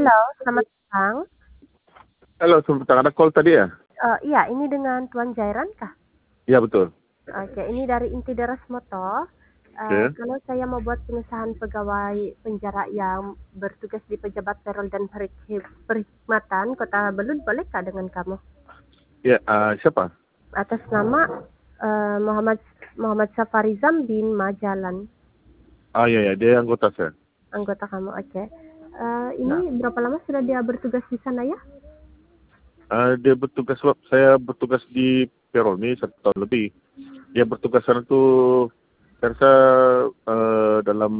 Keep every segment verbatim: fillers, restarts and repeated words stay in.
Halo, selamat petang. Halo, sebentar ada call tadi ya? Eee, iya, ini dengan Tuan Jairan kah? Iya betul. Oke, ini dari Inti Deras Moto. Eee, Oke. kalau saya mau buat pengesahan pegawai penjara yang bertugas di Pejabat Teror dan Perkhid Perkhidmatan Kota Belud, bolehkah dengan kamu? Iya, eee, siapa? Atas nama, eee, Muhammad Muhammad Safarizam bin Majalan. Oh, iya iya, dia anggota saya. Anggota kamu, oke. Eee, Ya. ini berapa lama sudah dia bertugas di sana ya? Eee, dia bertugas sebab saya bertugas di Peroni satu tahun lebih. Dia bertugas sana tuh saya rasa, eee, dalam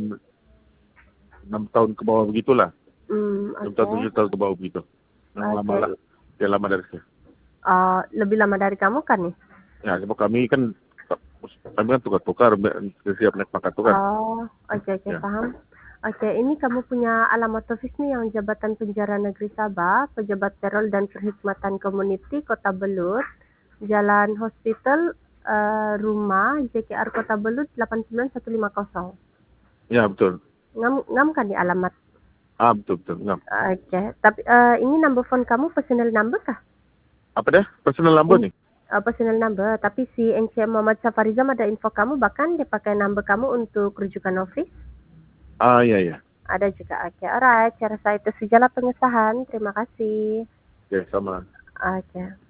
enam tahun ke bawah begitulah. Mmm, enam tahun, tujuh oke. tahun ke bawah begitu. Memang lama lah, Oke. dia lama dari saya. Oh, lebih lama dari kamu kan nih? Ya, sebab kami kan kami kan tukar-tukar setiap naik pangkat tuh kan. Oh, oke oke, Ya. paham. Oke, ini kamu punya alamat ofis nih yang Jabatan Penjara Negeri Sabah, Pejabat Teror dan Perkhidmatan Komuniti Kota Belud, Jalan Hospital, eee, Rumah, J K R Kota Belud delapan sembilan satu lima nol. Ya, betul. Ngam ngam kan nih alamat? Ah, betul betul, ngam. Oke, tapi, eee, ini number phone kamu personal number kah? Apa dia? Personal number In nih? eee, personal number, tapi si N C Muhammad Safarizam ada info kamu, bahkan dia pakai number kamu untuk rujukan office? Ah, iya iya. Ada juga, oke, alright, saya rasa itu sajalah pengesahan, terima kasih. Oke, sama. Oke.